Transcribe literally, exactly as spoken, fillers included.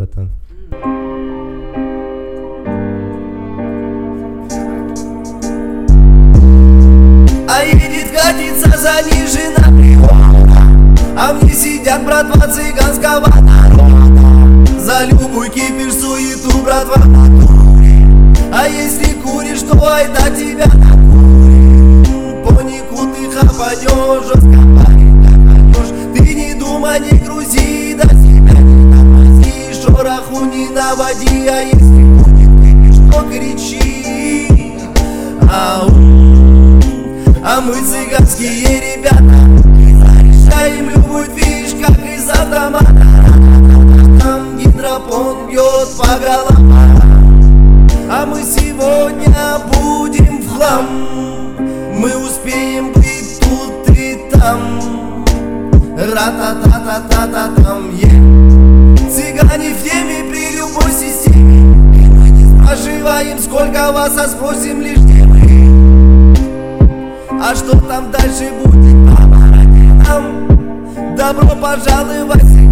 братан. А едет, катится занижена природа, а мне сидят, братва, цыганского народа. За любую кипиш, суету, братва, в натуре. А если куришь, то айда тебя накурим. По нику ты хапанешь, жестко парень хапанешь. Ты не думай, не грузи, до себя не тормози. Шороху не наводи, а если будет кипиш, то кричи. Ау. А мы цыганские ребята, решаем любую движ, как из автомата. Там гидропон бьет по головам, а мы сегодня будем в хлам. Мы успеем быть тут и там. Ра-та-та-та-та-та-там, е. Цыгане в теме при любой системе. И мы не спрашиваем, сколько вас, а спросим лишь, где мы. А что там дальше будет, поворотни нам. Добро пожаловать.